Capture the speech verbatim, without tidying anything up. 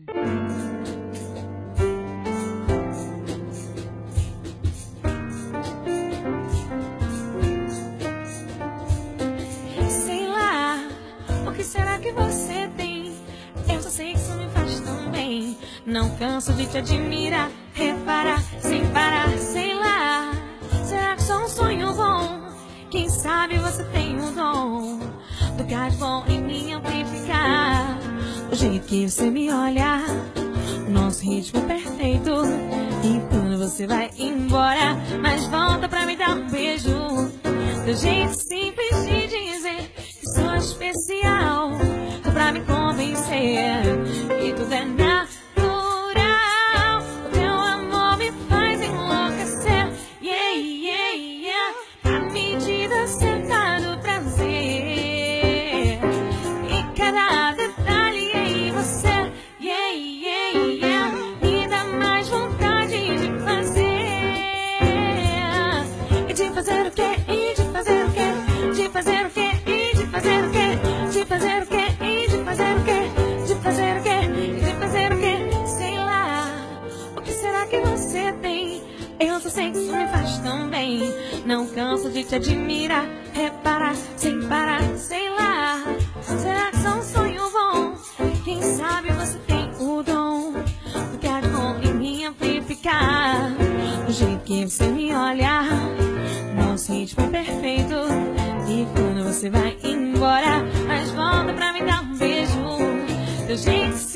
Sei lá, o que será que você tem? Eu só sei que isso me faz tão bem. Não canso de te admirar, reparar, sem parar. Sei lá, será que só um sonho bom? Quem sabe você tem o dom do que há de bom em mim amplificar. O jeito que você me olha, o nosso ritmo é perfeito. E quando você vai embora, mas volta pra me dar um beijo. Teu jeito simples de dizer que sou especial, só pra me convencer que tudo é natural. O teu amor me faz enlouquecer, yeah, yeah, yeah. A medida certa do prazer e cada detalhe em você, yeah, yeah, yeah. Me dá mais vontade de fazer. E de fazer o quê? E de fazer o quê? De fazer o quê? E de fazer o quê? De fazer o quê? E de fazer o quê? De fazer o quê? E de fazer o quê? Sei lá, o que será que você tem? Eu só sei que isso me faz tão bem. Não canso de te admirar, reparar, sem parar. Sei lá, será que só um sonho bom? Quem sabe você tem o dom do que há de bom em mim amplificar. O jeito que você me olha, nosso ritmo é perfeito. E quando você vai embora, mas volta pra me dar um beijo. Teu jeito